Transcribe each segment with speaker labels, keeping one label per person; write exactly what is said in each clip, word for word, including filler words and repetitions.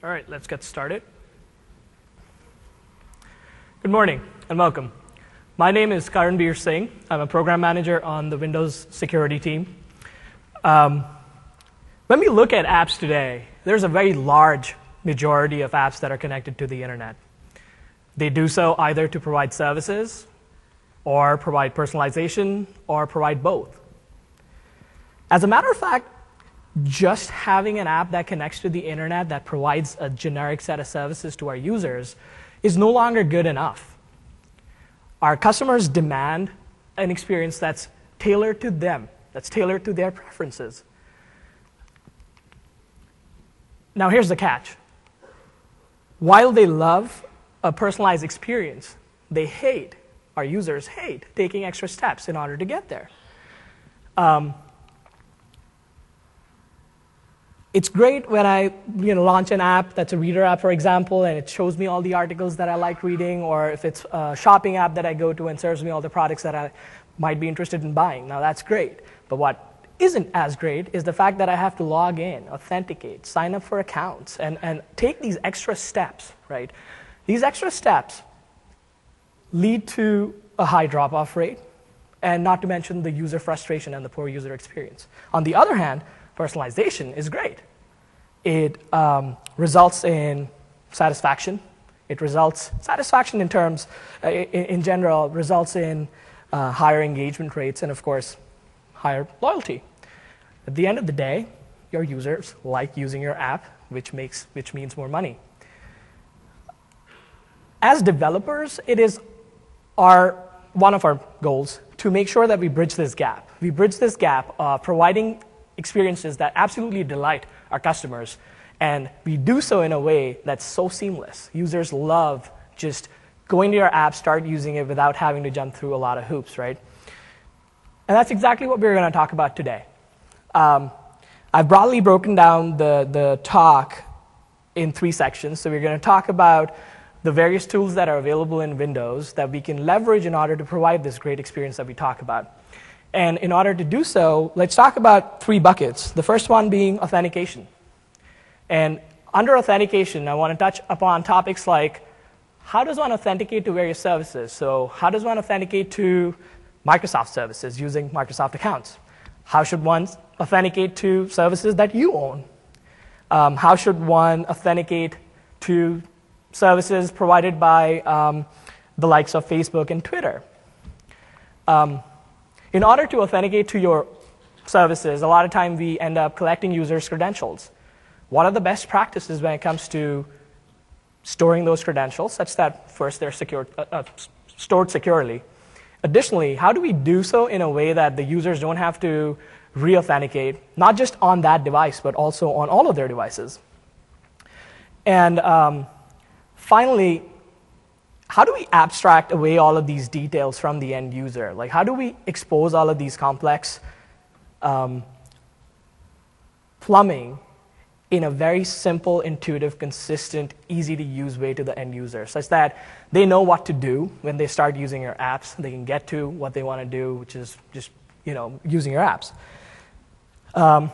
Speaker 1: All right, let's get started. Good morning and welcome. My name is Karanbir Singh. I'm a program manager on the Windows security team. Um, when we look at apps today, there's a very large majority of apps that are connected to the internet. They do so either to provide services, or provide personalization, or provide both. As a matter of fact, just having an app that connects to the internet that provides a generic set of services to our users is no longer good enough. Our customers demand an experience that's tailored to them, that's tailored to their preferences. Now here's the catch. While they love a personalized experience, they hate, our users hate, taking extra steps in order to get there. Um, It's great when I you know, launch an app that's a reader app, for example, and it shows me all the articles that I like reading, or if it's a shopping app that I go to and serves me all the products that I might be interested in buying. Now, that's great. But what isn't as great is the fact that I have to log in, authenticate, sign up for accounts, and, and take these extra steps, right? These extra steps lead to a high drop-off rate, and not to mention the user frustration and the poor user experience. On the other hand, personalization is great. It um, results in satisfaction. It results, satisfaction in terms, uh, in, in general, results in uh, higher engagement rates and, of course, higher loyalty. At the end of the day, your users like using your app, which, makes, which means more money. As developers, it is our, one of our goals to make sure that we bridge this gap. We bridge this gap, uh, providing experiences that absolutely delight our customers, and we do so in a way that's so seamless. Users love just going to your app, start using it without having to jump through a lot of hoops, right? And that's exactly what we're going to talk about today. Um, I've broadly broken down the, the talk in three sections. So we're going to talk about the various tools that are available in Windows that we can leverage in order to provide this great experience that we talk about. And in order to do so, let's talk about three buckets. The first one being authentication. And under authentication, I want to touch upon topics like, how does one authenticate to various services? So how does one authenticate to Microsoft services using Microsoft accounts? How should one authenticate to services that you own? Um, how should one authenticate to services provided by um, the likes of Facebook and Twitter? Um, In order to authenticate to your services, a lot of time we end up collecting users' credentials. What are the best practices when it comes to storing those credentials such that first they're secured, uh, uh, stored securely? Additionally, how do we do so in a way that the users don't have to re-authenticate, not just on that device, but also on all of their devices? And um, finally, how do we abstract away all of these details from the end user? Like, how do we expose all of these complex um, plumbing in a very simple, intuitive, consistent, easy-to-use way to the end user, such that they know what to do when they start using your apps? They can get to what they want to do, which is just you know, using your apps. Um,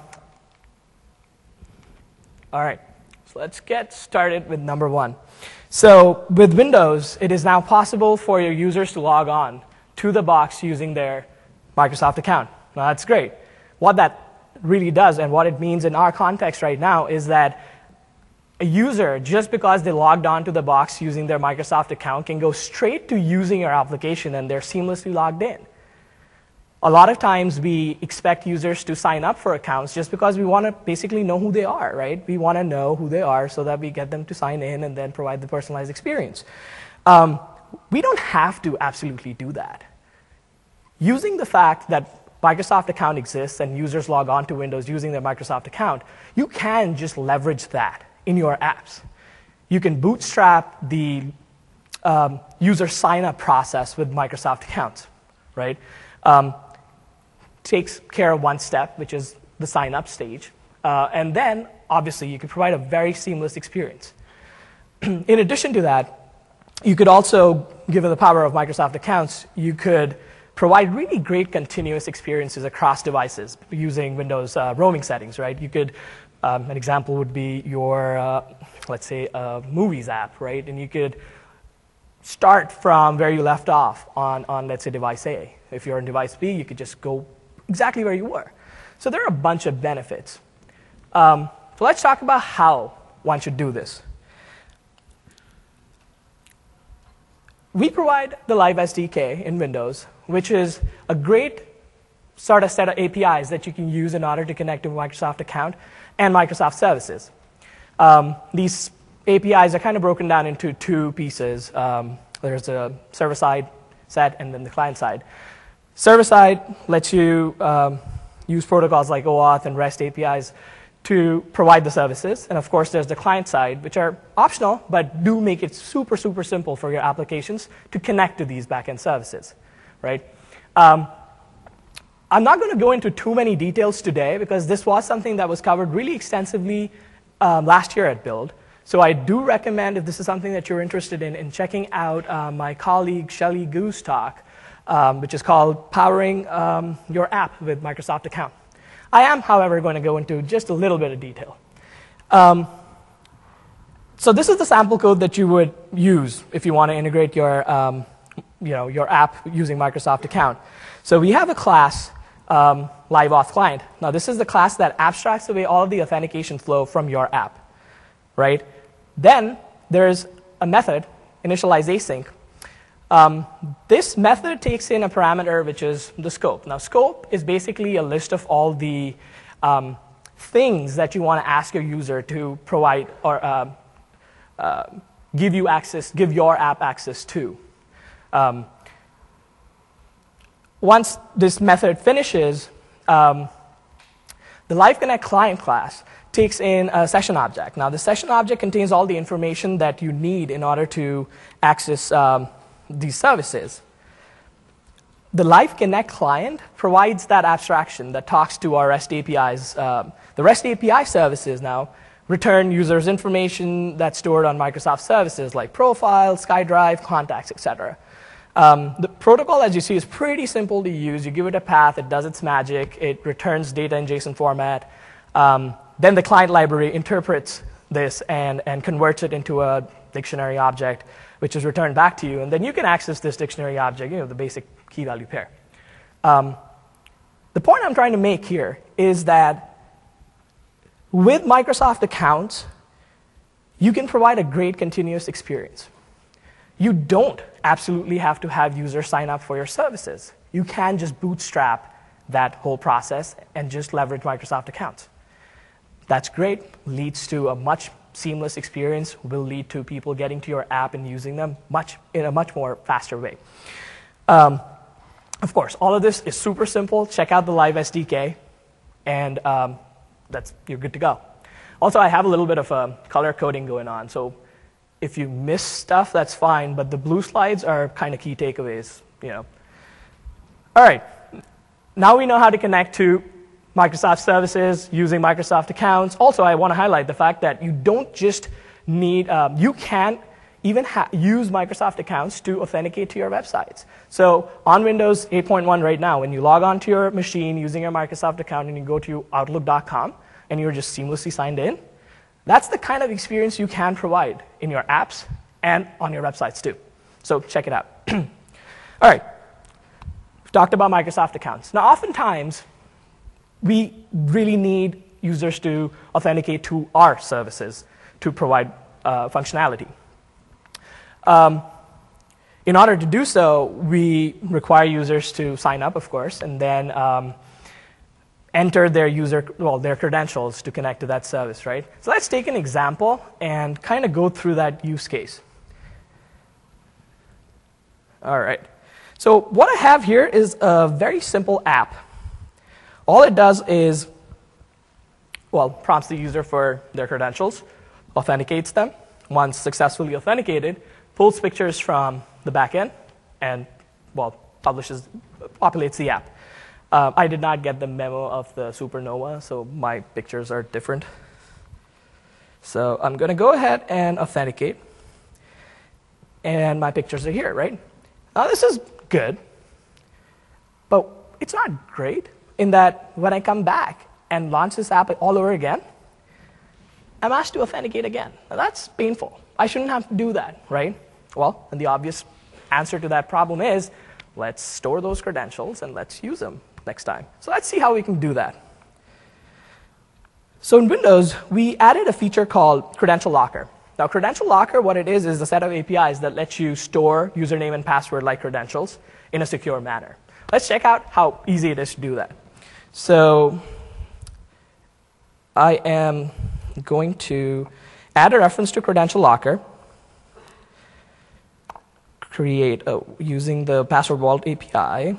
Speaker 1: all right, so let's get started with number one. So with Windows, it is now possible for your users to log on to the box using their Microsoft account. Now, that's great. What that really does and what it means in our context right now is that a user, just because they logged on to the box using their Microsoft account, can go straight to using your application and they're seamlessly logged in. A lot of times we expect users to sign up for accounts just because we want to basically know who they are, right? We want to know who they are so that we get them to sign in and then provide the personalized experience. Um, we don't have to absolutely do that. Using the fact that Microsoft account exists and users log on to Windows using their Microsoft account, you can just leverage that in your apps. You can bootstrap the um, user sign-up process with Microsoft accounts, right? Um, takes care of one step, which is the sign-up stage. Uh, and then, obviously, you can provide a very seamless experience. In addition to that, you could also, given the power of Microsoft accounts, you could provide really great continuous experiences across devices using Windows uh, roaming settings, right? You could Um, an example would be your, uh, let's say, a movies app, right? And you could start from where you left off on, on, let's say, device A. If you're on device B, you could just go exactly where you were. So there are a bunch of benefits. Um, so let's talk about how one should do this. We provide the Live S D K in Windows, which is a great sort of set of A P Is that you can use in order to connect to a Microsoft account and Microsoft services. Um, these A P Is are kind of broken down into two pieces. Um, there's a server-side set and then the client-side. Server-side lets you um, use protocols like OAuth and REST A P Is to provide the services. And of course, there's the client-side, which are optional, but do make it super, super simple for your applications to connect to these back-end services, right? Um, I'm not going to go into too many details today because this was something that was covered really extensively um, last year at Build. So I do recommend, if this is something that you're interested in, in checking out uh, my colleague Shelly Gu's talk, um, which is called Powering um, Your App with Microsoft Account. I am, however, going to go into just a little bit of detail. Um, so this is the sample code that you would use if you want to integrate your, um, you know, your app using Microsoft Account. So we have a class, um, LiveAuth Client. Now this is the class that abstracts away all of the authentication flow from your app, right? Then there's a method, initializeAsync. Um, this method takes in a parameter which is the scope. Now scope is basically a list of all the um, things that you want to ask your user to provide or uh, uh, give you access, give your app access to. Um, once this method finishes, um, the LiveConnect client class takes in a session object. Now the session object contains all the information that you need in order to access um, these services. The LiveConnect client provides that abstraction that talks to our REST A P Is. Um, the REST A P I services now return users' information that's stored on Microsoft services like profiles, SkyDrive, contacts, et cetera. Um, the protocol, as you see, is pretty simple to use. You give it a path, it does its magic, it returns data in JSON format. Um, then the client library interprets this and, and converts it into a dictionary object, which is returned back to you. And then you can access this dictionary object, you know, the basic key value pair. Um, the point I'm trying to make here is that with Microsoft accounts, you can provide a great continuous experience. You don't absolutely have to have users sign up for your services. You can just bootstrap that whole process and just leverage Microsoft accounts. That's great, leads to a much seamless experience, will lead to people getting to your app and using them much in a much more faster way. Um, of course, all of this is super simple. Check out the Live S D K, and um, that's, you're good to go. Also, I have a little bit of a color coding going on, so if you miss stuff, that's fine, but the blue slides are kind of key takeaways, you know. All right, now we know how to connect to Microsoft services using Microsoft accounts. Also, I want to highlight the fact that you don't just need, um, you can even ha use Microsoft accounts to authenticate to your websites. So on Windows eight point one right now, when you log on to your machine using your Microsoft account and you go to outlook dot com and you're just seamlessly signed in, that's the kind of experience you can provide in your apps and on your websites too. So check it out. All right, we've talked about Microsoft accounts. Now oftentimes, we really need users to authenticate to our services to provide uh, functionality. Um, in order to do so, we require users to sign up, of course, and then um, enter their user, well, their credentials to connect to that service, right? So let's take an example and kind of go through that use case. All right. So what I have here is a very simple app. All it does is, well, prompts the user for their credentials, authenticates them. Once successfully authenticated, pulls pictures from the backend, and, well, publishes, populates the app. Uh, I did not get the memo of the supernova, so my pictures are different. So I'm going to go ahead and authenticate. And my pictures are here, right? Now this is good, but it's not great in that when I come back and launch this app all over again, I'm asked to authenticate again. Now that's painful. I shouldn't have to do that, right? Well, and the obvious answer to that problem is, let's store those credentials and let's use them next time. So let's see how we can do that. So in Windows, we added a feature called Credential Locker. Now, Credential Locker, what it is, is a set of A P Is that lets you store username and password-like credentials in a secure manner. Let's check out how easy it is to do that. So I am going to add a reference to Credential Locker, create a, using the Password Vault A P I.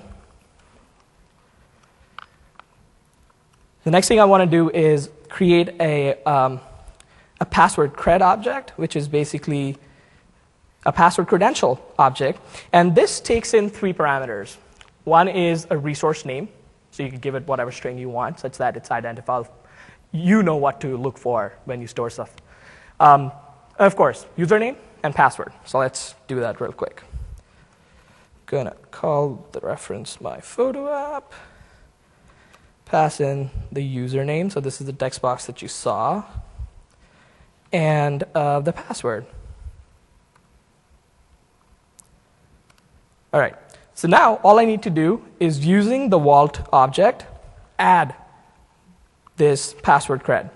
Speaker 1: The next thing I want to do is create a um, a password cred object, which is basically a password credential object. And this takes in three parameters. One is a resource name, so you can give it whatever string you want, such that it's identifiable. You know what to look for when you store stuff. Um, and of course, username and password. So let's do that real quick. Gonna call the reference my photo app. Pass in the username, so this is the text box that you saw, and uh, the password. All right, so now all I need to do is, using the vault object, add this password cred.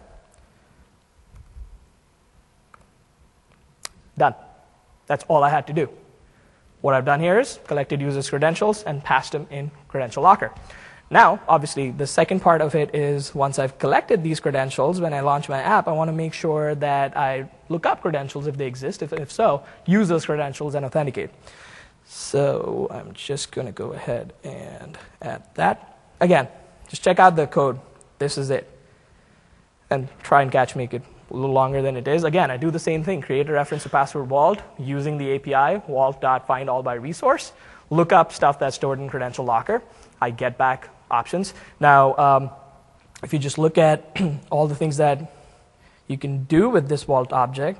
Speaker 1: Done. That's all I had to do. What I've done here is collected users' credentials and passed them in Credential Locker. Now, obviously, the second part of it is, once I've collected these credentials, when I launch my app, I want to make sure that I look up credentials if they exist. If, if so, use those credentials and authenticate. So I'm just going to go ahead and add that. Again, just check out the code. This is it. And try and catch make it a little longer than it is. Again, I do the same thing. Create a reference to Password Vault using the A P I, vault.findAllByResource. Look up stuff that's stored in Credential Locker. I get back options. Now, um, if you just look at all the things that you can do with this vault object,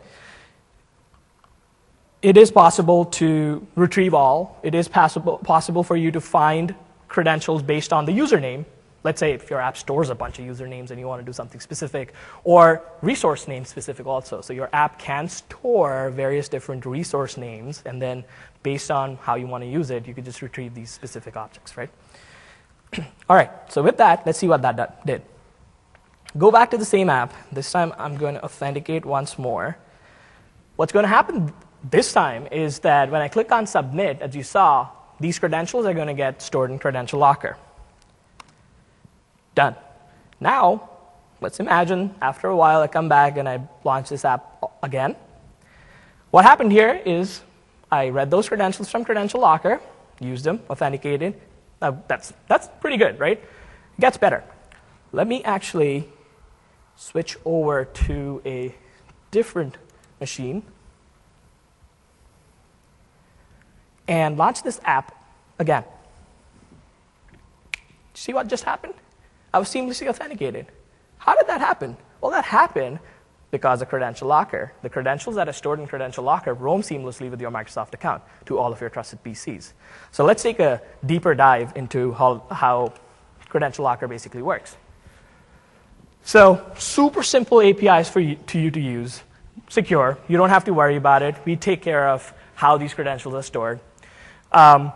Speaker 1: it is possible to retrieve all. It is possible, possible for you to find credentials based on the username. Let's say if your app stores a bunch of usernames and you want to do something specific, or resource name specific also. So your app can store various different resource names, and then based on how you want to use it, you could just retrieve these specific objects, right? All right, so with that, let's see what that did. Go back to the same app. This time, I'm going to authenticate once more. What's going to happen this time is that when I click on Submit, as you saw, these credentials are going to get stored in Credential Locker. Done. Now, let's imagine after a while I come back and I launch this app again. What happened here is I read those credentials from Credential Locker, used them, authenticated. Uh, that's, that's pretty good, right? It gets better. Let me actually switch over to a different machine and launch this app again. See what just happened? I was seamlessly authenticated. How did that happen? Well, that happened because of Credential Locker. The credentials that are stored in Credential Locker roam seamlessly with your Microsoft account to all of your trusted P Cs. So let's take a deeper dive into how, how Credential Locker basically works. So super simple A P Is for you, to you to use, secure. You don't have to worry about it. We take care of how these credentials are stored. Um,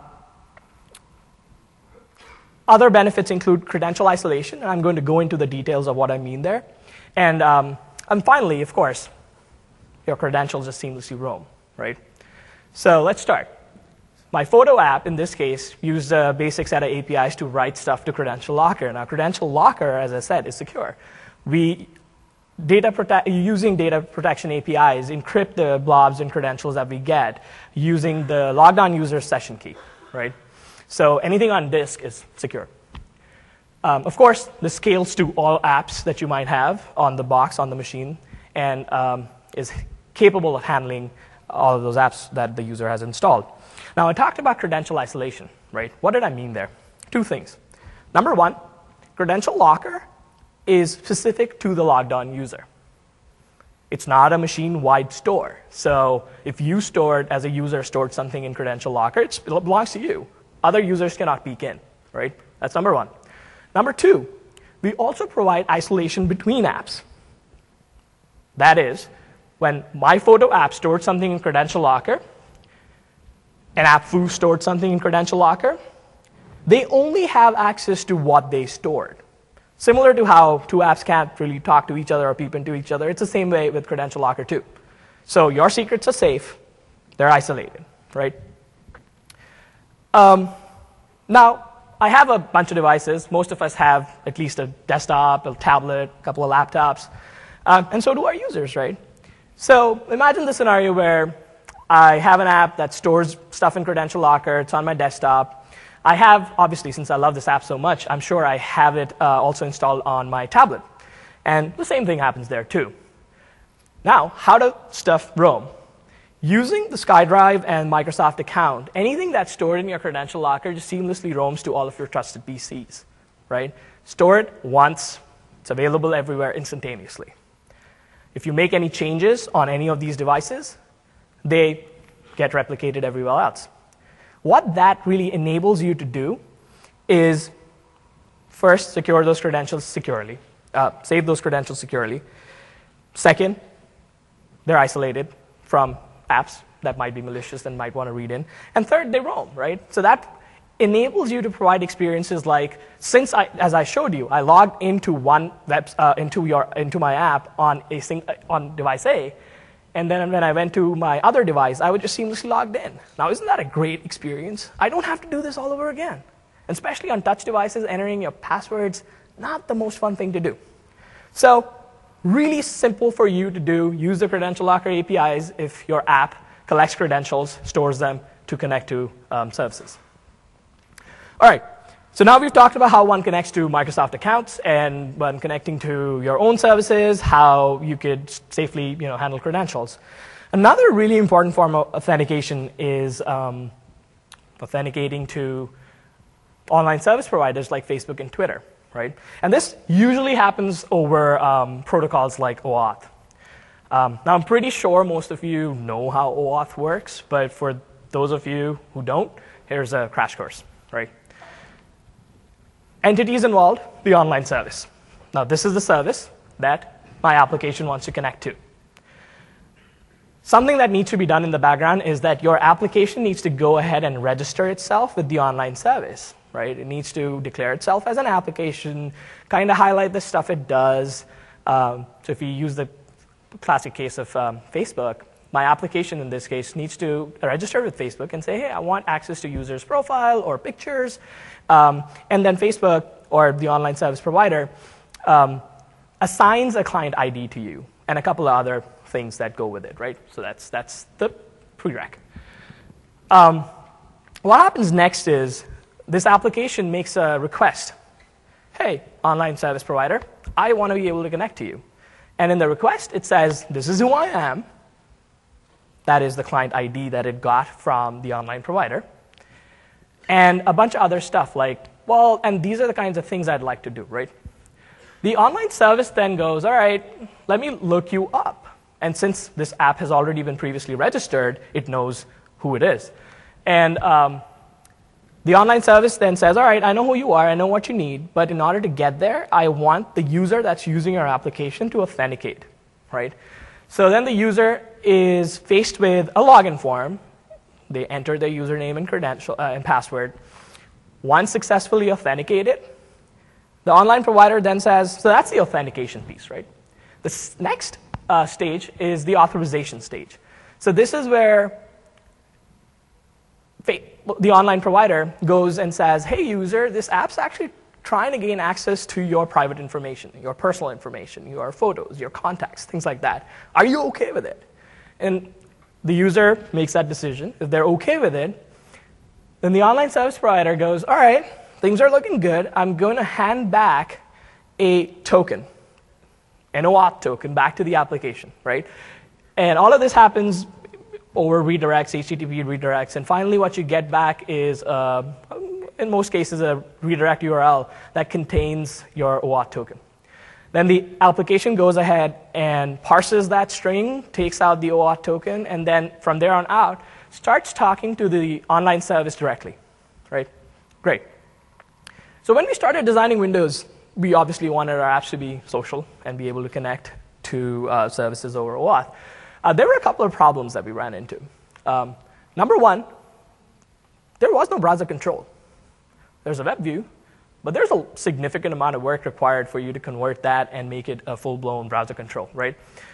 Speaker 1: Other benefits include credential isolation, and I'm going to go into the details of what I mean there. And, um, and finally, of course, your credentials just seamlessly roam, right? So let's start. My photo app, in this case, used a basic set of A P Is to write stuff to Credential Locker. Now, Credential Locker, as I said, is secure. We, data prote- using data protection A P Is, encrypt the blobs and credentials that we get using the logged on user session key, right? So anything on disk is secure. Um, of course, this scales to all apps that you might have on the box, on the machine, and um, is capable of handling all of those apps that the user has installed. Now, I talked about credential isolation, right? What did I mean there? Two things. Number one, Credential Locker is specific to the logged on user. It's not a machine-wide store. So if you stored, as a user, stored something in Credential Locker, it belongs to you. Other users cannot peek in, right? That's number one. Number two, we also provide isolation between apps. That is, when my photo app stored something in Credential Locker, and AppFoo stored something in Credential Locker, they only have access to what they stored. Similar to how two apps can't really talk to each other or peep into each other, it's the same way with Credential Locker too. So your secrets are safe, they're isolated, right? Um, now, I have a bunch of devices. Most of us have at least a desktop, a tablet, a couple of laptops, um, and so do our users, right? So imagine the scenario where I have an app that stores stuff in Credential Locker, it's on my desktop. I have, obviously, since I love this app so much, I'm sure I have it uh, also installed on my tablet. And the same thing happens there too. Now, how does stuff roam? Using the SkyDrive and Microsoft account, anything that's stored in your Credential Locker just seamlessly roams to all of your trusted P Cs, right? Store it once, it's available everywhere instantaneously. If you make any changes on any of these devices, they get replicated everywhere else. What that really enables you to do is first, secure those credentials securely, uh, save those credentials securely. Second, they're isolated from apps that might be malicious and might want to read in. And third, they roam, right? So that enables you to provide experiences like, since I, as I showed you, I logged into one web, uh, into your into my app on a sing, on device A, and then when I went to my other device, I would just seamlessly logged in. Now, isn't that a great experience? I don't have to do this all over again. And especially on touch devices, entering your passwords, not the most fun thing to do. So really simple for you to do. Use the Credential Locker A P Is if your app collects credentials, stores them to connect to um, services. All right. So now we've talked about how one connects to Microsoft accounts and when connecting to your own services, how you could safely you know, handle credentials. Another really important form of authentication is um, authenticating to online service providers like Facebook and Twitter, right? And this usually happens over um, protocols like OAuth. Um, now, I'm pretty sure most of you know how OAuth works, but for those of you who don't, here's a crash course, right? Entities involved, the online service. Now, this is the service that my application wants to connect to. Something that needs to be done in the background is that your application needs to go ahead and register itself with the online service, right? It needs to declare itself as an application, kind of highlight the stuff it does. Um, so if you use the classic case of um, Facebook, my application in this case needs to register with Facebook and say, hey, I want access to user's profile or pictures. Um, and then Facebook or the online service provider um, assigns a client I D to you and a couple of other things that go with it, right? So that's, that's the prereq. Um, what happens next is this application makes a request. Hey, online service provider, I want to be able to connect to you. And in the request, it says, this is who I am. That is the client I D that it got from the online provider. And a bunch of other stuff like, well, and these are the kinds of things I'd like to do, right? The online service then goes, all right, let me look you up. And since this app has already been previously registered, it knows who it is. And um, the online service then says, all right, I know who you are, I know what you need, but in order to get there, I want the user that's using your application to authenticate, right? So then the user is faced with a login form. They enter their username and credential uh, and password. Once successfully authenticated, the online provider then says, so that's the authentication piece, right? The next uh, stage is the authorization stage. So this is where the online provider goes and says, hey, user, this app's actually trying to gain access to your private information, your personal information, your photos, your contacts, things like that. Are you OK with it? And the user makes that decision. If they're OK with it, then the online service provider goes, all right, things are looking good. I'm going to hand back a token, an OAuth token, back to the application, right? And all of this happens over redirects, H T T P redirects. And finally, what you get back is, uh, in most cases, a redirect U R L that contains your OAuth token. Then the application goes ahead and parses that string, takes out the OAuth token, and then from there on out, starts talking to the online service directly, right? Great. So when we started designing Windows, we obviously wanted our apps to be social and be able to connect to uh, services over OAuth. Uh, there were a couple of problems that we ran into. Um, number one, there was no browser control. There's a web view, but there's a significant amount of work required for you to convert that and make it a full-blown browser control, right?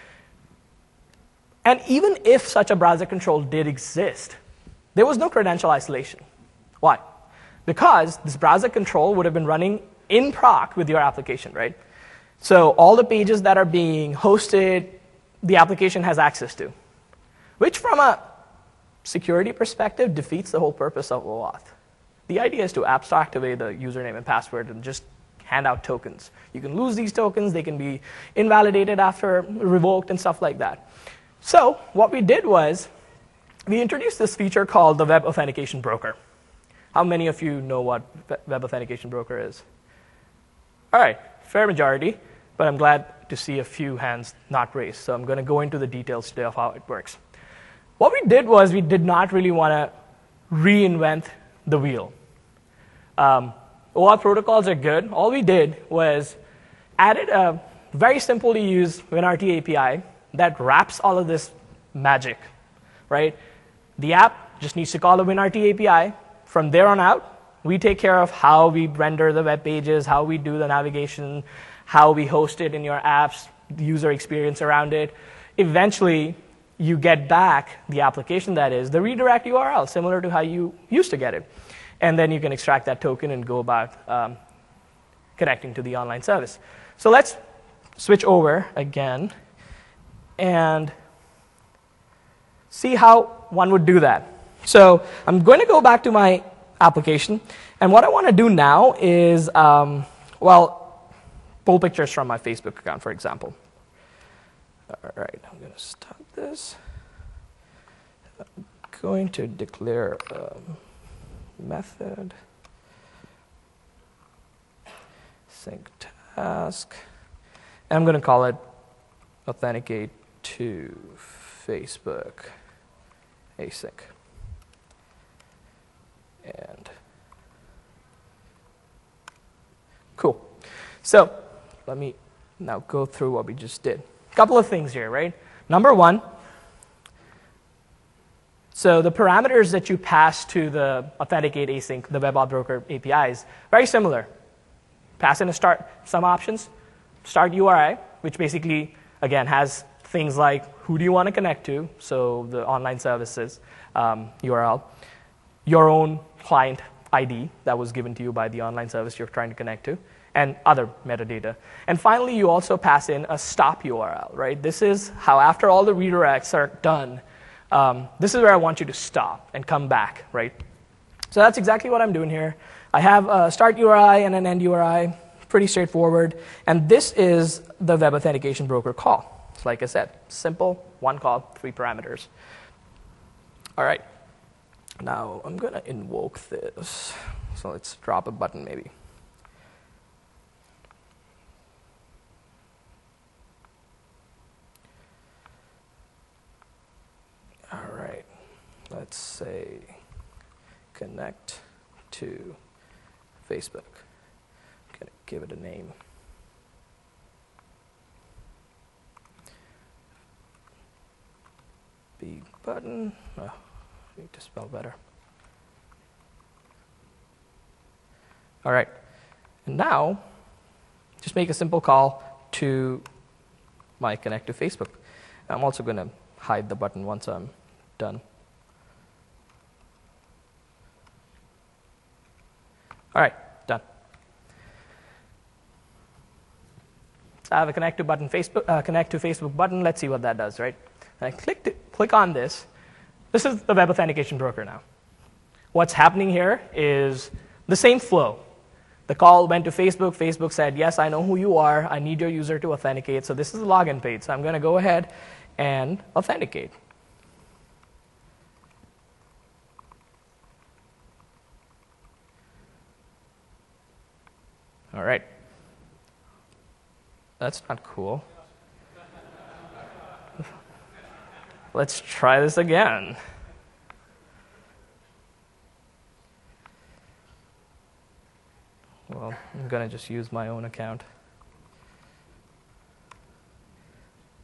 Speaker 1: And even if such a browser control did exist, there was no credential isolation. Why? Because this browser control would have been running in proc with your application, right? So all the pages that are being hosted, the application has access to, which from a security perspective defeats the whole purpose of OAuth. The idea is to abstract away the username and password and just hand out tokens. You can lose these tokens, they can be invalidated after revoked and stuff like that. So what we did was we introduced this feature called the Web Authentication Broker. How many of you know what Web Authentication Broker is? All right, fair majority, but I'm glad to see a few hands not raised. So I'm going to go into the details today of how it works. What we did was we did not really want to reinvent the wheel. Um, OAuth protocols are good. All we did was added a very simple to use WinRT A P I that wraps all of this magic, right? The app just needs to call the WinRT A P I. From there on out, we take care of how we render the web pages, how we do the navigation, how we host it in your apps, the user experience around it. Eventually, you get back the application that is the redirect U R L, similar to how you used to get it. And then you can extract that token and go about um, connecting to the online service. So let's switch over again and see how one would do that. So I'm going to go back to my application. And what I want to do now is, um, well, pull pictures from my Facebook account, for example. All right, I'm going to stop this. I'm going to declare a method, sync task. And I'm going to call it authenticate to Facebook async. And cool. So let me now go through what we just did. A couple of things here, right? Number one, so the parameters that you pass to the authenticate async, the WebAuth Broker A P Is, very similar. Pass in a start, some options, start U R I, which basically, again, has things like who do you want to connect to, so the online services um, U R L, your own client I D that was given to you by the online service you're trying to connect to, and other metadata. And finally, you also pass in a stop U R L, right? This is how after all the redirects are done, um, this is where I want you to stop and come back, right? So that's exactly what I'm doing here. I have a start U R I and an end U R I, pretty straightforward. And this is the Web Authentication Broker call. So like I said, simple, one call, three parameters. All right. Now, I'm going to invoke this. So let's drop a button, maybe. All right. Let's say connect to Facebook. I'm going to give it a name. B button. Oh. Need to spell better. All right. And now, just make a simple call to my connect to Facebook. I'm also going to hide the button once I'm done. All right, done. So I have a connect to button Facebook, uh, connect to Facebook button. Let's see what that does, right? And I click to, click on this. This is the Web Authentication Broker now. What's happening here is the same flow. The call went to Facebook. Facebook said, yes, I know who you are. I need your user to authenticate. So this is the login page. So I'm going to go ahead and authenticate. All right. That's not cool. Let's try this again. Well, I'm going to just use my own account.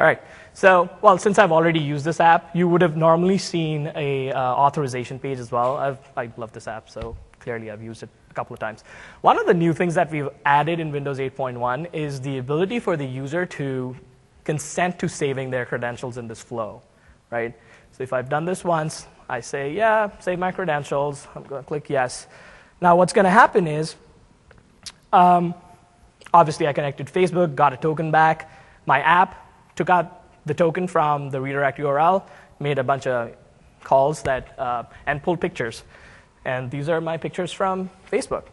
Speaker 1: All right. So, well, since I've already used this app, you would have normally seen a uh, authorization page as well. I've, I love this app, so clearly I've used it a couple of times. One of the new things that we've added in Windows eight point one is the ability for the user to consent to saving their credentials in this flow, right? So if I've done this once, I say, yeah, save my credentials. I'm going to click yes. Now what's going to happen is, um, obviously I connected to Facebook, got a token back. My app took out the token from the redirect U R L, made a bunch of calls that, uh, and pulled pictures. And these are my pictures from Facebook.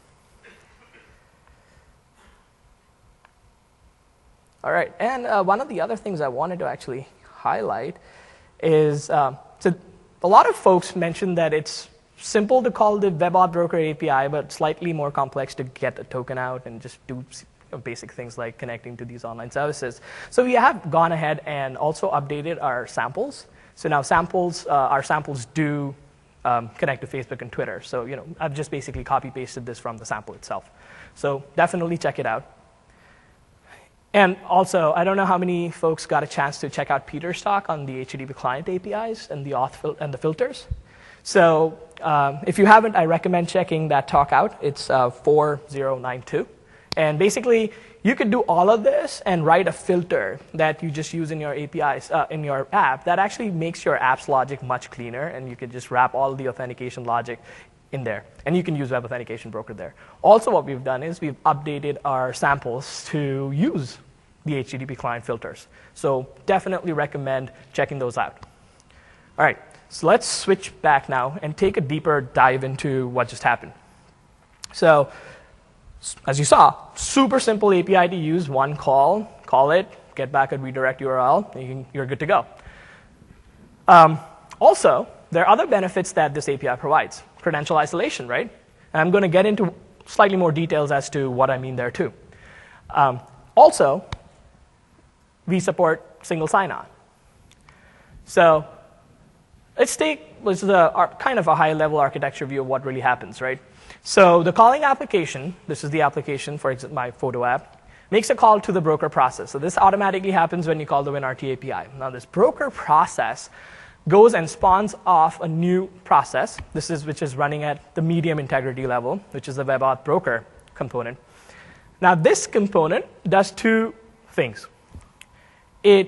Speaker 1: All right, and uh, one of the other things I wanted to actually highlight is, um, so a lot of folks mentioned that it's simple to call the WebAuth Broker A P I, but slightly more complex to get a token out and just do basic things like connecting to these online services. So we have gone ahead and also updated our samples. So now samples, uh, our samples do um, connect to Facebook and Twitter. So you know, I've just basically copy-pasted this from the sample itself. So definitely check it out. And also, I don't know how many folks got a chance to check out Peter's talk on the H T T P client A P Is and the auth fil and the filters. So um, if you haven't, I recommend checking that talk out. It's uh, four zero nine two. And basically, you could do all of this and write a filter that you just use in your A P Is, uh, in your app, that actually makes your app's logic much cleaner, and you can just wrap all the authentication logic in there. And you can use Web Authentication Broker there. Also, what we've done is we've updated our samples to use the H T T P client filters. So definitely recommend checking those out. All right, so let's switch back now and take a deeper dive into what just happened. So, as you saw, super simple A P I to use, one call, call it, get back a redirect U R L, and you can, you're good to go. Um, also, there are other benefits that this A P I provides. Credential isolation, right? And I'm going to get into slightly more details as to what I mean there too. Um, also, we support single sign-on. So let's take, this is a kind of a high-level architecture view of what really happens, right? So the calling application, this is the application for my photo app, makes a call to the broker process. So this automatically happens when you call the WinRT A P I. Now this broker process goes and spawns off a new process, this is which is running at the medium integrity level, which is the WebAuth Broker component. Now this component does two things. It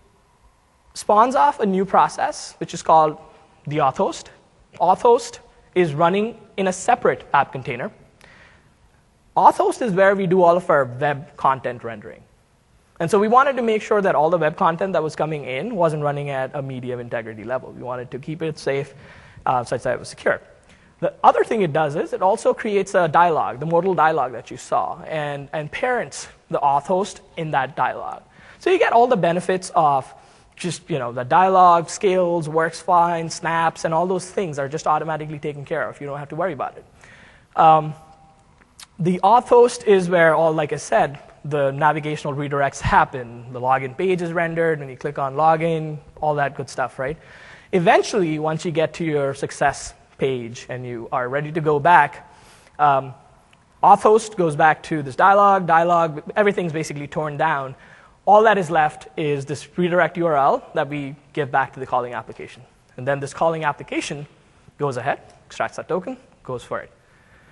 Speaker 1: spawns off a new process, which is called the auth host. Auth host is running in a separate app container. Auth host is where we do all of our web content rendering. And so we wanted to make sure that all the web content that was coming in wasn't running at a medium integrity level. We wanted to keep it safe uh, such that it was secure. The other thing it does is it also creates a dialog, the modal dialog that you saw, and, and parents the auth host in that dialog. So you get all the benefits of just, you know, the dialog, scales, works fine, snaps, and all those things are just automatically taken care of. You don't have to worry about it. Um, the auth host is where all, like I said, the navigational redirects happen. The login page is rendered, when you click on login, all that good stuff, right? Eventually, once you get to your success page and you are ready to go back, um, auth host goes back to this dialog, dialog, everything's basically torn down. All that is left is this redirect U R L that we give back to the calling application. And then this calling application goes ahead, extracts that token, goes for it.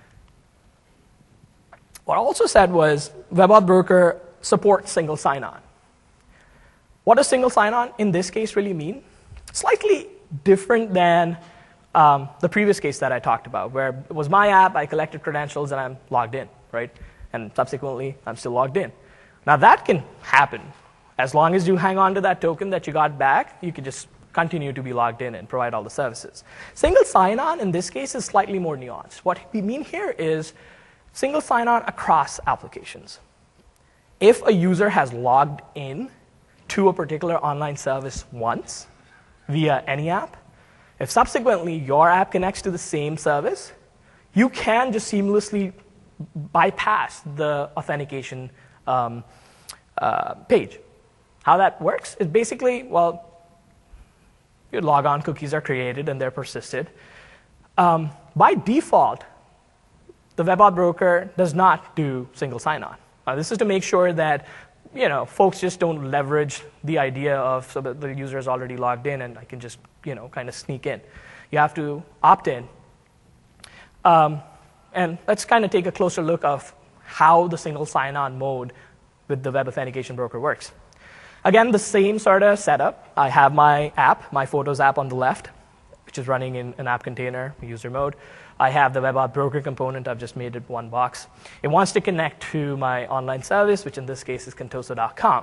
Speaker 1: What I also said was WebAuth Broker supports single sign-on. What does single sign-on in this case really mean? Slightly different than um, the previous case that I talked about, where it was my app, I collected credentials, and I'm logged in, right? And subsequently, I'm still logged in. Now that can happen. As long as you hang on to that token that you got back, you can just continue to be logged in and provide all the services. Single sign-on in this case is slightly more nuanced. What we mean here is single sign-on across applications. If a user has logged in to a particular online service once via any app, if subsequently your app connects to the same service, you can just seamlessly bypass the authentication um, uh, page. How that works is basically, well, your logon cookies are created and they're persisted. Um, by default, the WebAuth Broker does not do single sign-on. Uh, this is to make sure that you know, folks just don't leverage the idea of so that the user is already logged in and I can just, you know, kind of sneak in. You have to opt in. Um, and let's kind of take a closer look of how the single sign-on mode with the Web Authentication Broker works. Again, the same sort of setup. I have my app, my Photos app on the left, which is running in an app container, user mode. I have the WebAuth Broker component. I've just made it one box. It wants to connect to my online service, which in this case is Contoso dot com.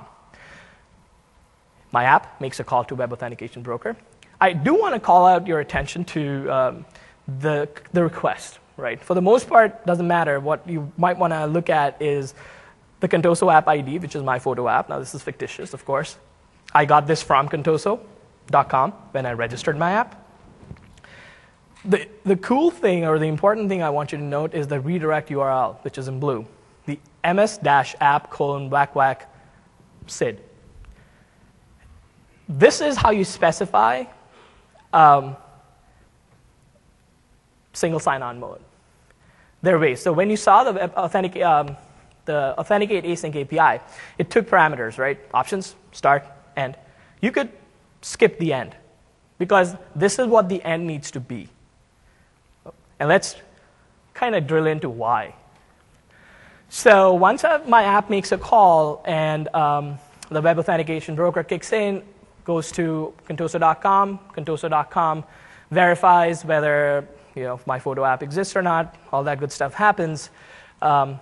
Speaker 1: My app makes a call to Web Authentication Broker. I do want to call out your attention to um, the, the request, right? For the most part, doesn't matter. What you might want to look at is the Contoso app I D, which is my photo app. Now, this is fictitious, of course. I got this from Contoso dot com when I registered my app. The, the cool thing, or the important thing I want you to note is the redirect U R L, which is in blue. The ms-app colon whack whack S I D. This is how you specify um, single sign-on mode. There are ways. So when you saw the, authentic, um, the Authenticate Async A P I, it took parameters, right? Options, start, end. You could skip the end, because this is what the end needs to be. And let's kind of drill into why. So once uh, my app makes a call and um, the Web Authentication Broker kicks in, goes to Contoso dot com, Contoso dot com verifies whether you know, my photo app exists or not, all that good stuff happens. Um,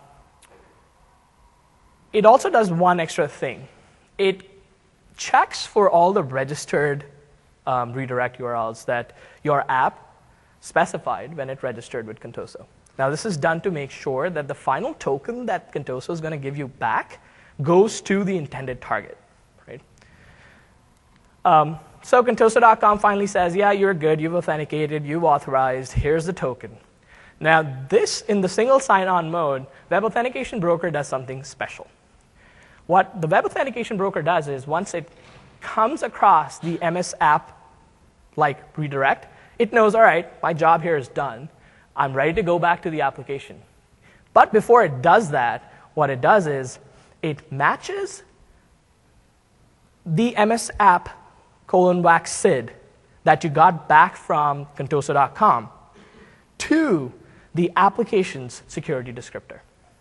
Speaker 1: it also does one extra thing. It checks for all the registered um, redirect U R Ls that your app specified when it registered with Contoso. Now, this is done to make sure that the final token that Contoso is going to give you back goes to the intended target, right? Um, so Contoso dot com finally says, yeah, you're good, you've authenticated, you've authorized, here's the token. Now, this, in the single sign-on mode, Web Authentication Broker does something special. What the Web Authentication Broker does is, once it comes across the M S app like redirect, it knows, all right, my job here is done. I'm ready to go back to the application. But before it does that, what it does is it matches the M S app colon whack S I D that you got back from Contoso dot com to the application's security descriptor.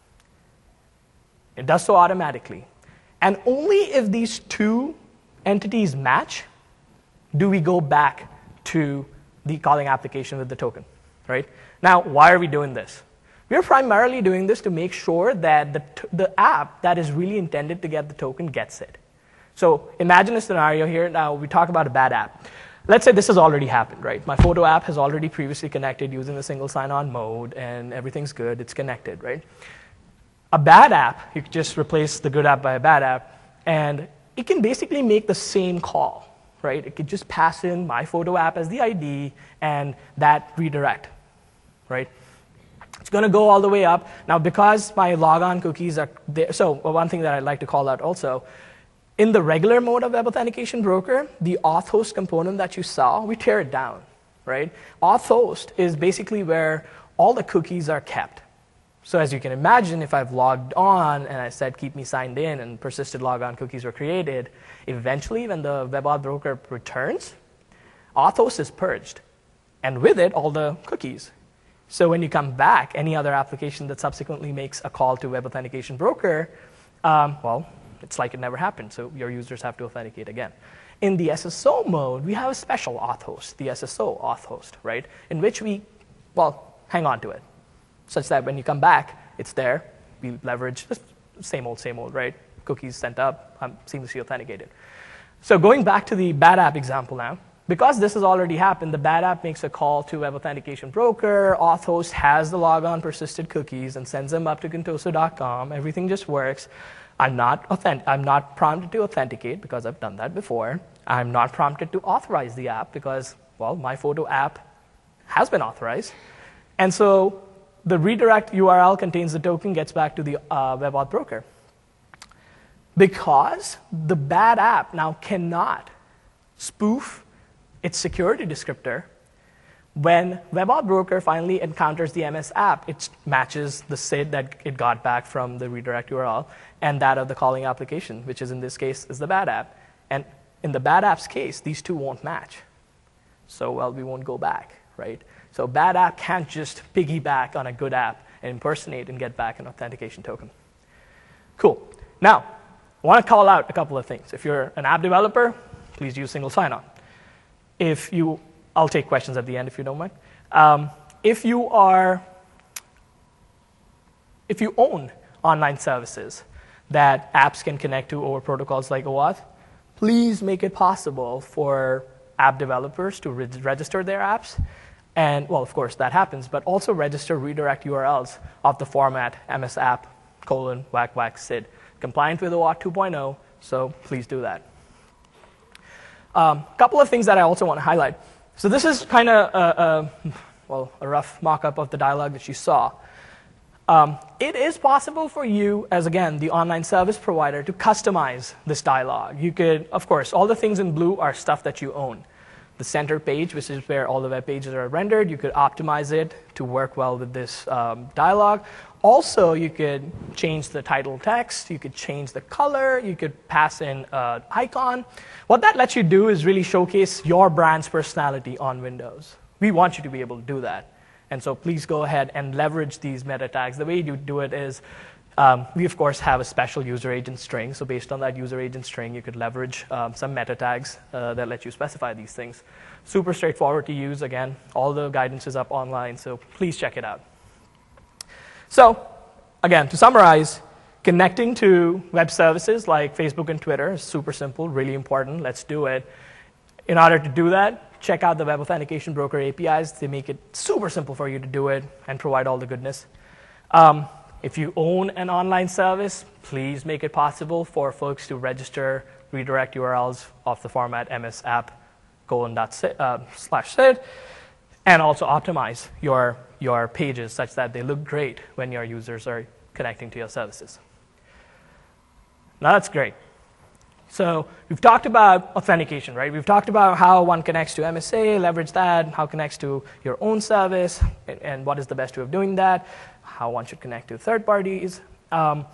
Speaker 1: It does so automatically. And only if these two entities match do we go back to the calling application with the token, right? Now, why are we doing this? We're primarily doing this to make sure that the, t the app that is really intended to get the token gets it. So imagine a scenario here. Now, we talk about a bad app. Let's say this has already happened, right? My photo app has already previously connected using the single sign-on mode, and everything's good. It's connected, right? A bad app, you could just replace the good app by a bad app, and it can basically make the same call. Right? It could just pass in my photo app as the I D and that redirect, right? It's going to go all the way up. Now, because my logon cookies are there, so one thing that I'd like to call out also, in the regular mode of Web Authentication Broker, the auth host component that you saw, we tear it down, right? Auth host is basically where all the cookies are kept. So as you can imagine, if I've logged on and I said keep me signed in and persisted logon cookies were created, eventually when the WebAuth Broker returns, auth host is purged, and with it all the cookies. So when you come back, any other application that subsequently makes a call to Web Authentication Broker, um, well, it's like it never happened, so your users have to authenticate again. In the S S O mode, we have a special auth host, the S S O auth host, right, in which we, well, hang on to it, such that when you come back, it's there. We leverage the same old, same old, right? Cookies sent up, I'm seamlessly authenticated. So going back to the bad app example now, because this has already happened, the bad app makes a call to Web Authentication Broker, auth host has the logon persisted cookies and sends them up to Contoso dot com. Everything just works. I'm not, authentic I'm not prompted to authenticate because I've done that before. I'm not prompted to authorize the app because, well, my photo app has been authorized. And so the redirect U R L contains the token, gets back to the uh, WebAuth Broker. Because the bad app now cannot spoof its security descriptor, When WebAuth Broker finally encounters the M S app, it matches the S I D that it got back from the redirect U R L and that of the calling application, which is in this case is the bad app. And in the bad app's case, these two won't match. So, well, we won't go back, right? So bad app can't just piggyback on a good app and impersonate and get back an authentication token. Cool. Now, I want to call out a couple of things. If you're an app developer, please use single sign-on. If you, I'll take questions at the end if you don't mind. Um, if you are, if you own online services that apps can connect to over protocols like OAuth, please make it possible for app developers to re register their apps. And, well, of course, that happens, but also register redirect U R Ls of the format msapp colon whack whack S I D, compliant with OAuth two point oh, so please do that. A um, couple of things that I also want to highlight. So this is kind of a, a, well, a rough mock-up of the dialog that you saw. Um, it is possible for you, as again, the online service provider, to customize this dialog. You could, of course, all the things in blue are stuff that you own. The center page, which is where all the web pages are rendered, you could optimize it to work well with this um, dialog. Also, you could change the title text, you could change the color, you could pass in an icon. What that lets you do is really showcase your brand's personality on Windows. We want you to be able to do that. And so please go ahead and leverage these meta tags. The way you do it is, um, we of course have a special user agent string. So based on that user agent string, you could leverage um, some meta tags uh, that let you specify these things. Super straightforward to use. Again, all the guidance is up online, so please check it out. So again, to summarize, connecting to web services like Facebook and Twitter is super simple, really important. Let's do it. In order to do that, check out the Web Authentication Broker A P Is. They make it super simple for you to do it and provide all the goodness. Um, if you own an online service, please make it possible for folks to register redirect U R Ls of the format msapp colon dot slash S I D, and also optimize your, your pages such that they look great when your users are connecting to your services. Now that's great. So we've talked about authentication, right? We've talked about how one connects to M S A, leverage that, how it connects to your own service, and, and what is the best way of doing that, how one should connect to third parties. Um,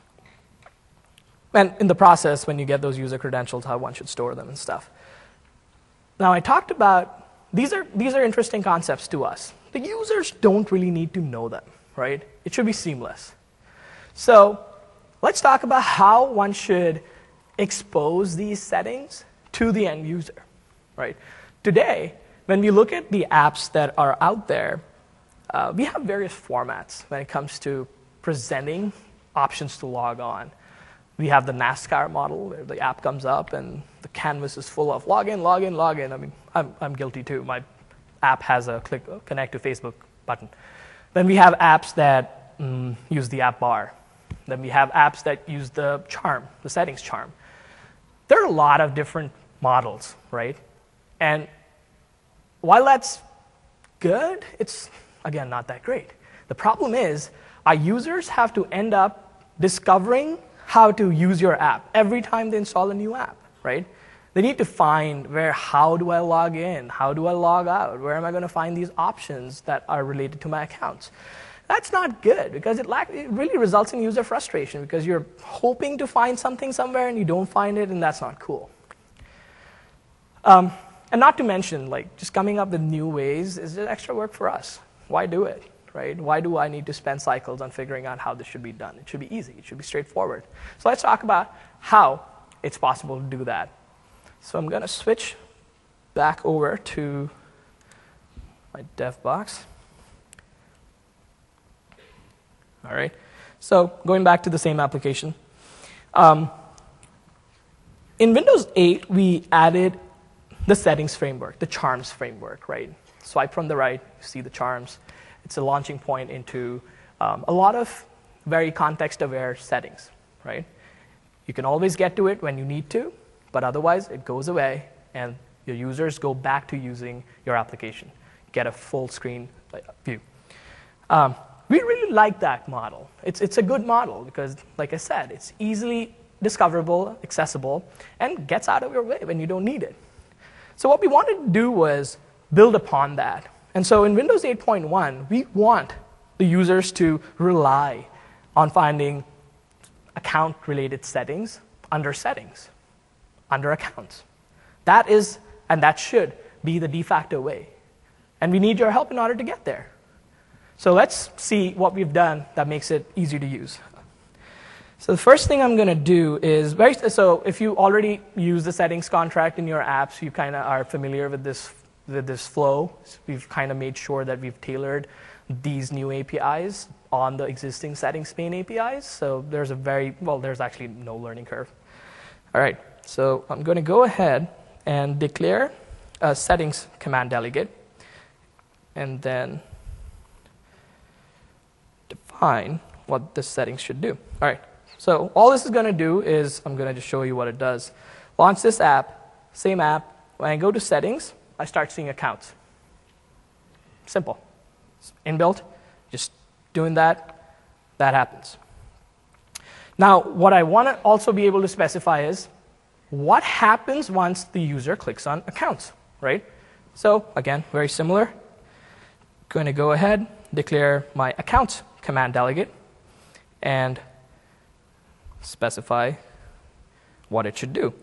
Speaker 1: and in the process, when you get those user credentials, how one should store them and stuff. Now I talked about, these are, these are interesting concepts to us. The users don't really need to know them, right? It should be seamless. So let's talk about how one should expose these settings to the end user, right? Today, when we look at the apps that are out there, uh, we have various formats when it comes to presenting options to log on. We have the NASCAR model where the app comes up and the canvas is full of login, login, login. I mean, I'm, I'm guilty too. My app has a click connect to Facebook button. Then we have apps that mm, use the app bar. Then we have apps that use the charm, the settings charm. There are a lot of different models, right? And while that's good, it's, again, not that great. The problem is our users have to end up discovering how to use your app every time they install a new app, right? They need to find where, how do I log in? How do I log out? Where am I going to find these options that are related to my accounts? That's not good because it, lack, it really results in user frustration because you're hoping to find something somewhere and you don't find it, and that's not cool. Um, and not to mention, like, just coming up with new ways is just extra work for us. Why do it, right? Why do I need to spend cycles on figuring out how this should be done? It should be easy. It should be straightforward. So let's talk about how it's possible to do that. So I'm going to switch back over to my dev box. All right. So going back to the same application. Um, in Windows eight, we added the settings framework, the charms framework, right? Swipe from the right, you see the charms. It's a launching point into um, a lot of very context-aware settings, right? You can always get to it when you need to, but otherwise it goes away and your users go back to using your application. Get a full screen view. Um, we really like that model. It's, it's a good model because, like I said, it's easily discoverable, accessible, and gets out of your way when you don't need it. So what we wanted to do was build upon that And so in Windows eight point one, we want the users to rely on finding account-related settings under settings, under accounts. That is, and that should be the de facto way. And we need your help in order to get there. So let's see what we've done that makes it easy to use. So the first thing I'm going to do is, very, so if you already use the settings contract in your apps, you kind of are familiar with this, with this flow. So we've kind of made sure that we've tailored these new A P Is on the existing settings pane A P Is. So there's a very, well, there's actually no learning curve. All right, so I'm going to go ahead and declare a settings command delegate, and then define what this settings should do. All right, so all this is going to do is, I'm going to just show you what it does. Launch this app, same app. When I go to settings, I start seeing accounts. Simple. It's inbuilt, just doing that, that happens. Now, what I want to also be able to specify is what happens once the user clicks on accounts, right? So again, very similar. Going to go ahead, declare my accounts command delegate, and specify what it should do.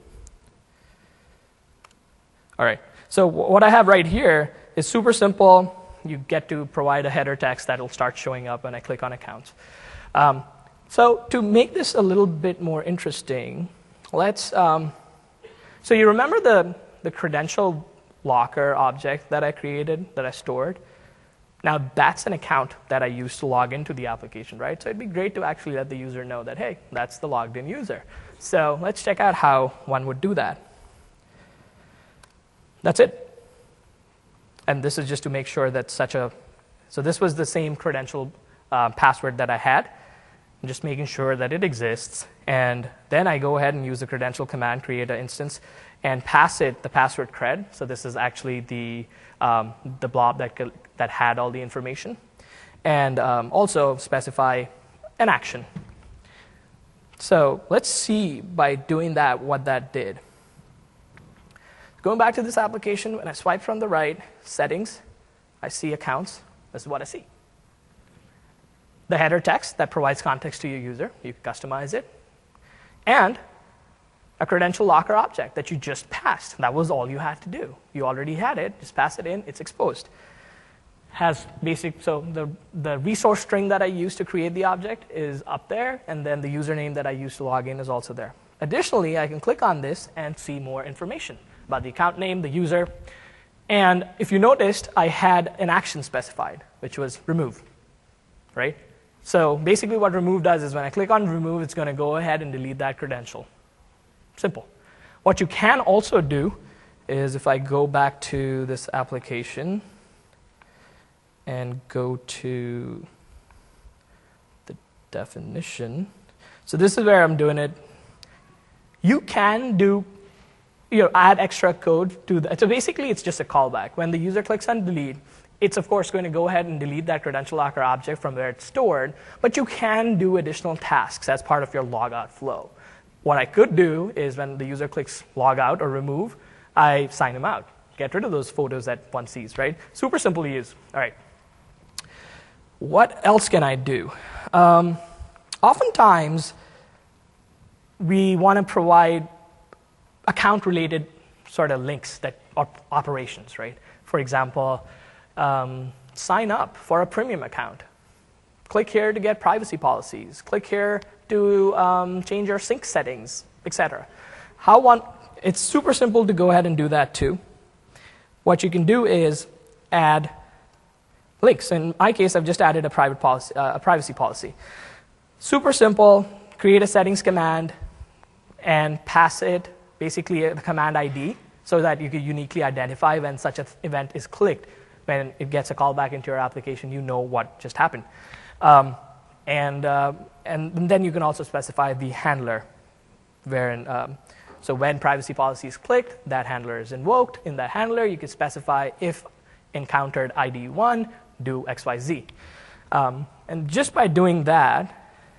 Speaker 1: All right, so what I have right here is super simple. You get to provide a header text that will start showing up when I click on accounts. Um, so to make this a little bit more interesting, let's, um, so you remember the, the credential locker object that I created, that I stored? Now that's an account that I used to log into the application, right? So it'd be great to actually let the user know that, hey, that's the logged in user. So let's check out how one would do that. That's it. And this is just to make sure that such a, so this was the same credential uh, password that I had. I'm just making sure that it exists. And then I go ahead and use the credential command, create an instance, and pass it the password cred. So this is actually the, um, the blob that, that had all the information. And um, also specify an action. So let's see by doing that what that did. Going back to this application, when I swipe from the right, settings, I see accounts. This is what I see. The header text that provides context to your user. You can customize it. And a credential locker object that you just passed. That was all you had to do. You already had it. Just pass it in. It's exposed. Has basic, so the, the resource string that I used to create the object is up there, and then the username that I used to log in is also there. Additionally, I can click on this and see more information about the account name, the user. And if you noticed, I had an action specified, which was remove, right? So basically what remove does is when I click on remove, it's going to go ahead and delete that credential. Simple. What you can also do is if I go back to this application and go to the definition. So this is where I'm doing it. You can do You know, add extra code to that. So basically, it's just a callback. When the user clicks on delete, it's, of course, going to go ahead and delete that credential locker object from where it's stored. But you can do additional tasks as part of your logout flow. What I could do is when the user clicks log out or remove, I sign them out. Get rid of those photos that one sees, right? Super simple to use. All right. What else can I do? Um, oftentimes, we want to provide account-related sort of links that are operations, right? For example, um, sign up for a premium account. Click here to get privacy policies. Click here to um, change your sync settings, et cetera. How one? It's super simple to go ahead and do that too. What you can do is add links. In my case, I've just added a private policy, uh, a privacy policy. Super simple. Create a settings command and pass it. Basically the command I D, so that you can uniquely identify when such an event is clicked. When it gets a callback into your application, you know what just happened. Um, and, uh, and then you can also specify the handler. Wherein, um, so when privacy policy is clicked, that handler is invoked. In that handler, you can specify if encountered I D one, do X Y Z. Um, and just by doing that,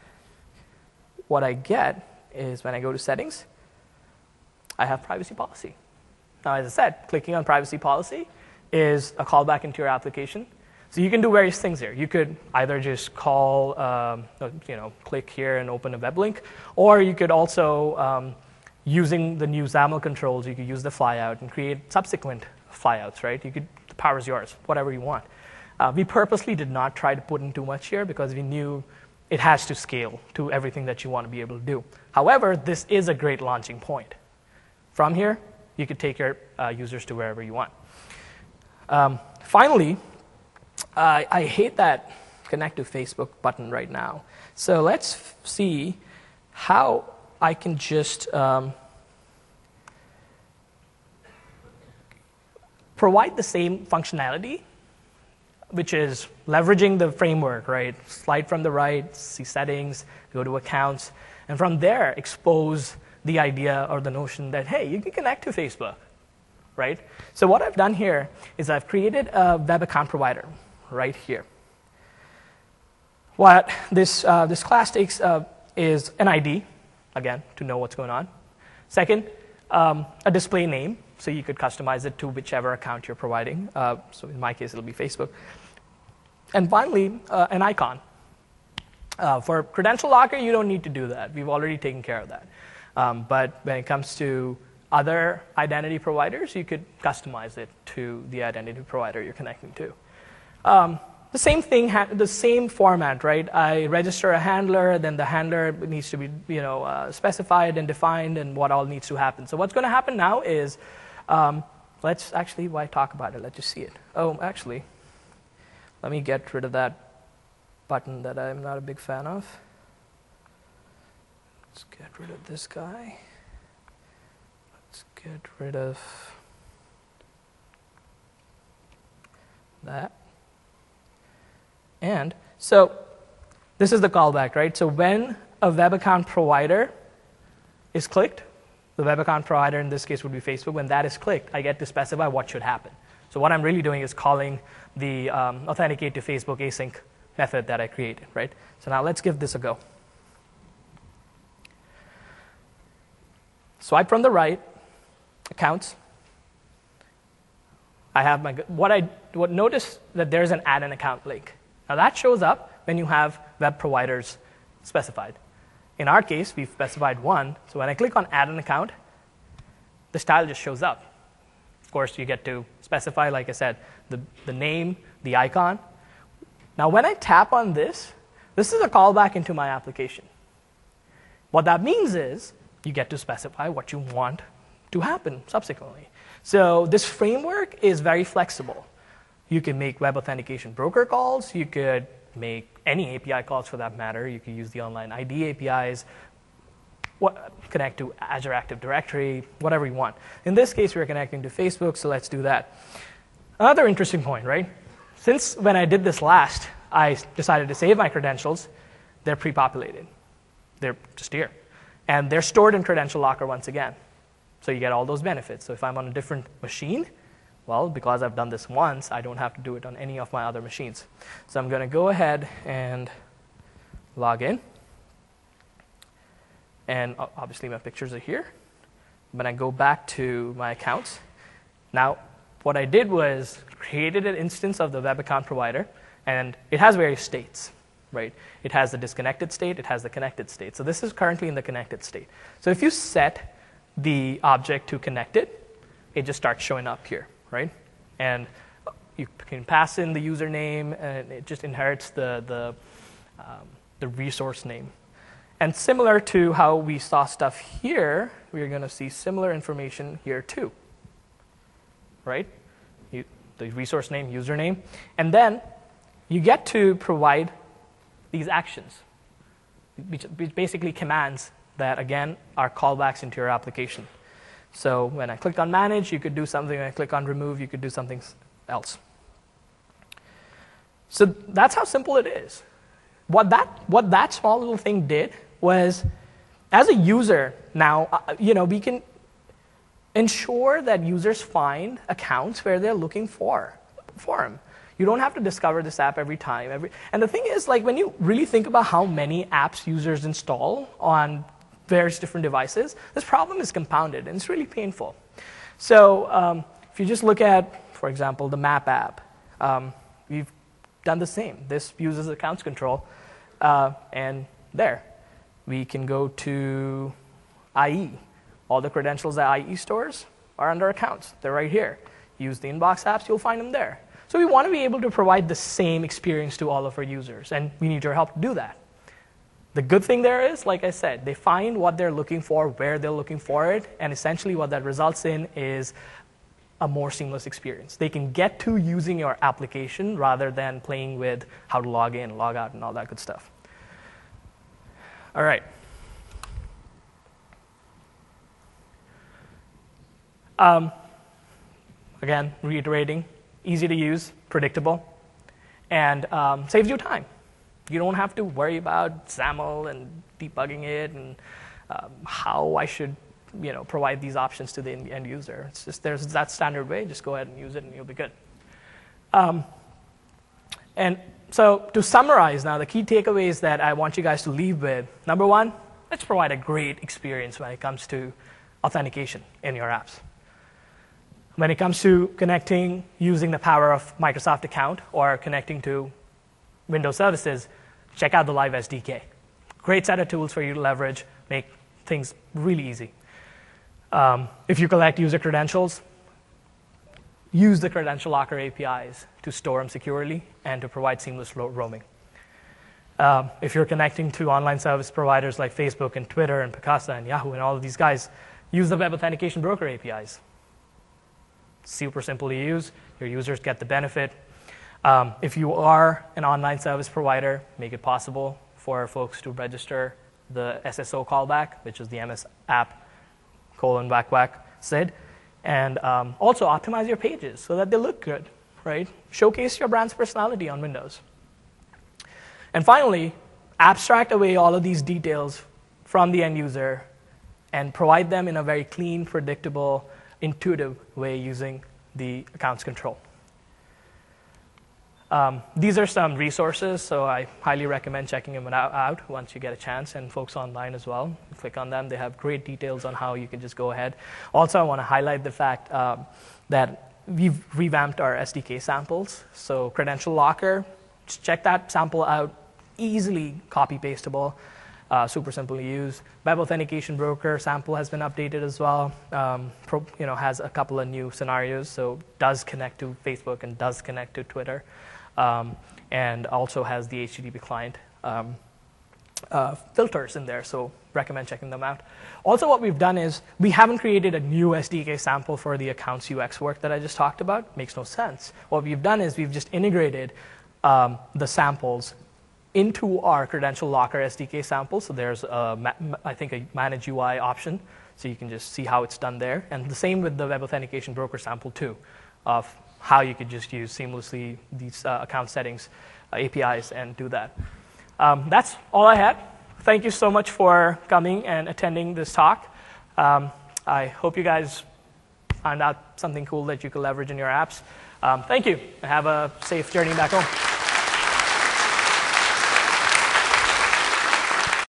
Speaker 1: what I get is when I go to settings, I have privacy policy. Now, as I said, clicking on privacy policy is a callback into your application. So you can do various things here. You could either just call, um, you know, click here and open a web link, or you could also, um, using the new XAML controls, you could use the flyout and create subsequent flyouts, right? You could, the power is yours, whatever you want. Uh, we purposely did not try to put in too much here because we knew it has to scale to everything that you want to be able to do. However, this is a great launching point. From here, you could take your uh, users to wherever you want. Um, finally, uh, I hate that connect to Facebook button right now. So let's f see how I can just um, provide the same functionality, which is leveraging the framework, right? Slide from the right, see settings, go to accounts, and from there expose the idea or the notion that, hey, you can connect to Facebook, right? So what I've done here is I've created a web account provider right here. What this, uh, this class takes uh, is an I D, again, to know what's going on. Second, um, a display name, so you could customize it to whichever account you're providing. Uh, so in my case, it'll be Facebook. And finally, uh, an icon. Uh, for Credential Locker, you don't need to do that. We've already taken care of that. Um, but when it comes to other identity providers, you could customize it to the identity provider you're connecting to. Um, the same thing, the same format, right? I register a handler, then the handler needs to be, you know, uh, specified and defined, and what all needs to happen. So what's going to happen now is, um, let's actually, why talk about it? Let's just see it. Oh, actually, let me get rid of that button that I'm not a big fan of. Let's get rid of this guy. Let's get rid of that. And so this is the callback, right? So when a web account provider is clicked, the web account provider in this case would be Facebook, when that is clicked, I get to specify what should happen. So what I'm really doing is calling the um, authenticate to Facebook async method that I created, right? So now let's give this a go. Swipe from the right, accounts. I have my, what I, what notice that there's an add an account link. Now that shows up when you have web providers specified. In our case, we've specified one, so when I click on add an account, the style just shows up. Of course, you get to specify, like I said, the, the name, the icon. Now when I tap on this, this is a callback into my application. What that means is you get to specify what you want to happen subsequently. So this framework is very flexible. You can make web authentication broker calls. You could make any A P I calls for that matter. You could use the online I D A P Is, what, connect to Azure Active Directory, whatever you want. In this case, we're connecting to Facebook, so let's do that. Another interesting point, right? Since when I did this last, I decided to save my credentials, they're pre-populated. They're just here. And they're stored in Credential Locker once again. So you get all those benefits. So if I'm on a different machine, well, because I've done this once, I don't have to do it on any of my other machines. So I'm going to go ahead and log in. And obviously my pictures are here. When I go back to my accounts, now what I did was created an instance of the web account provider, and it has various states, right? It has the disconnected state, it has the connected state. So this is currently in the connected state. So if you set the object to connected, it just starts showing up here, right? And you can pass in the username, and it just inherits the, the, um, the resource name. And similar to how we saw stuff here, we're going to see similar information here too, right? You, the resource name, username. And then you get to provide these actions, which basically commands that, again, are callbacks into your application. So when I click on manage, you could do something. When I click on remove, you could do something else. So that's how simple it is. What that, what that small little thing did was, as a user now, uh, you know, we can ensure that users find accounts where they're looking for, for them. You don't have to discover this app every time. Every, and the thing is, like, when you really think about how many apps users install on various different devices, this problem is compounded, and it's really painful. So um, if you just look at for example, the Map app. Um, we've done the same. This uses accounts control, uh, and there. We can go to I E. All the credentials that I E stores are under accounts. They're right here. Use the inbox apps, you'll find them there. So we want to be able to provide the same experience to all of our users, and we need your help to do that. The good thing there is, like I said, they find what they're looking for, where they're looking for it, and essentially what that results in is a more seamless experience. They can get to using your application rather than playing with how to log in, log out, and all that good stuff. All right. Um, again, reiterating, easy to use, predictable, and um, saves you time. You don't have to worry about XAML and debugging it and um, how I should you know, provide these options to the end user. It's just there's that standard way. Just go ahead and use it, and you'll be good. Um, and so to summarize now, the key takeaways that I want you guys to leave with, number one, let's provide a great experience when it comes to authentication in your apps. When it comes to connecting using the power of Microsoft account or connecting to Windows services, check out the Live S D K. Great set of tools for you to leverage, make things really easy. Um, if you collect user credentials, use the credential locker A P Is to store them securely and to provide seamless ro roaming. Um, if you're connecting to online service providers like Facebook and Twitter and Picasa and Yahoo and all of these guys, use the Web Authentication Broker A P Is. Super simple to use. Your users get the benefit. Um, if you are an online service provider, make it possible for folks to register the S S O callback, which is the M S app colon whack whack S I D, and um, also optimize your pages so that they look good, right? Showcase your brand's personality on Windows. And finally, abstract away all of these details from the end user and provide them in a very clean, predictable, intuitive way using the accounts control. Um, these are some resources, so I highly recommend checking them out, out once you get a chance, and folks online as well. Click on them. They have great details on how you can just go ahead. Also, I want to highlight the fact um, that we've revamped our S D K samples. So Credential Locker, just check that sample out. Easily copy-pastable, uh, super simple to use. Web Authentication Broker sample has been updated as well. Um, pro, you know, has a couple of new scenarios, so does connect to Facebook and does connect to Twitter. Um, and also has the H T T P client um, uh, filters in there, so recommend checking them out. Also, what we've done is we haven't created a new S D K sample for the accounts U X work that I just talked about. Makes no sense. What we've done is we've just integrated um, the samples into our Credential Locker S D K sample. So there's, a, I think, a Manage U I option, so you can just see how it's done there. And the same with the Web Authentication Broker sample too, of how you could just use seamlessly these uh, account settings, uh, A P Is, and do that. Um, that's all I had. Thank you so much for coming and attending this talk. Um, I hope you guys found out something cool that you can leverage in your apps. Um, thank you, and have a safe journey back home.